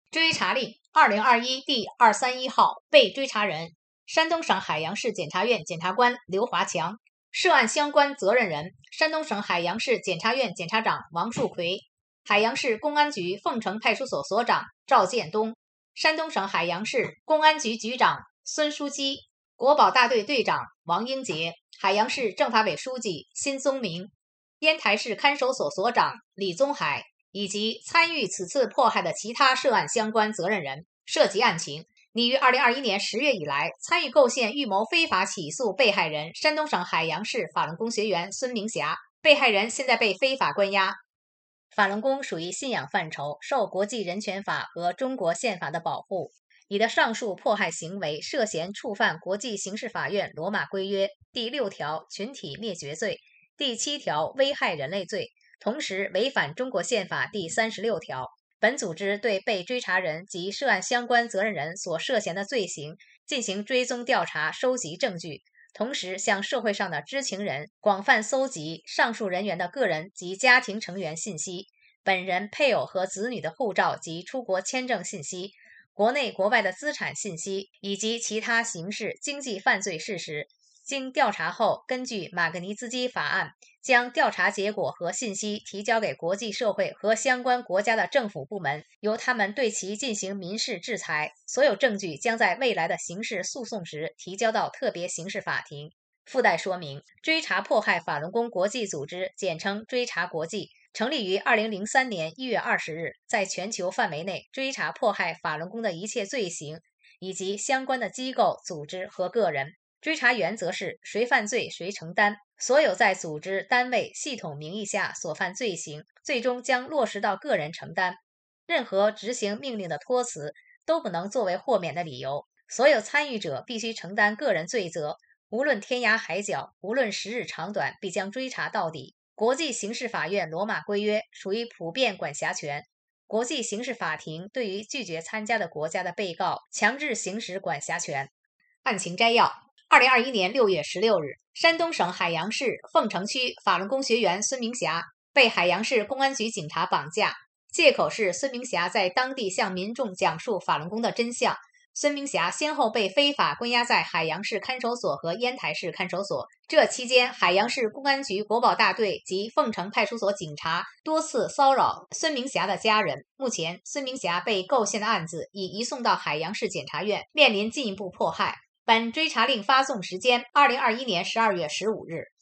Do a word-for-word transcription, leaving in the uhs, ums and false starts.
追查令二零二一第二三一号，被追查人：山东省海阳市检察院检察官刘华强，涉案相关责任人：山东省海阳市检察院检察长王树奎，海阳市公安局凤城派出所所长赵建东，山东省海阳市公安局局长孙书基，国保大队队长王英杰，海阳市政法委书记辛宗明，烟台市看守所所长李宗海，以及参与此次迫害的其他涉案相关责任人。涉及案情，拟于二零二一年十月以来参与构陷预谋非法起诉被害人山东省海阳市法轮功学员孙明霞，被害人现在被非法关押。法轮功属于信仰范畴，受国际人权法和中国宪法的保护。你的上述迫害行为涉嫌触犯国际刑事法院罗马规约第六条群体灭绝罪、第七条危害人类罪，同时违反中国宪法第三十六条。本组织对被追查人及涉案相关责任人所涉嫌的罪行进行追踪调查，收集证据，同时向社会上的知情人广泛搜集上述人员的个人及家庭成员信息、本人、配偶和子女的护照及出国签证信息、国内国外的资产信息以及其他刑事经济犯罪事实。经调查后，根据马格尼兹基法案，将调查结果和信息提交给国际社会和相关国家的政府部门，由他们对其进行民事制裁。所有证据将在未来的刑事诉讼时提交到特别刑事法庭。附带说明：追查迫害法轮功国际组织，简称追查国际，成立于二零零三年一月二十日，在全球范围内追查迫害法轮功的一切罪行，以及相关的机构、组织和个人。追查原则是谁犯罪谁承担，所有在组织、单位、系统名义下所犯罪行，最终将落实到个人承担。任何执行命令的托辞都不能作为豁免的理由。所有参与者必须承担个人罪责，无论天涯海角，无论时日长短，必将追查到底。国际刑事法院罗马规约属于普遍管辖权，国际刑事法庭对于拒绝参加的国家的被告强制行使管辖权。案情摘要：二零二一年六月十六日，山东省海阳市凤城区法轮功学员孙明霞被海阳市公安局警察绑架，借口是孙明霞在当地向民众讲述法轮功的真相。孙明霞先后被非法关押在海阳市看守所和烟台市看守所，这期间海阳市公安局国保大队及凤城派出所警察多次骚扰孙明霞的家人。目前，孙明霞被构陷的案子已移送到海阳市检察院，面临进一步迫害。本追查令发送时间：二零二一年十二月十五日。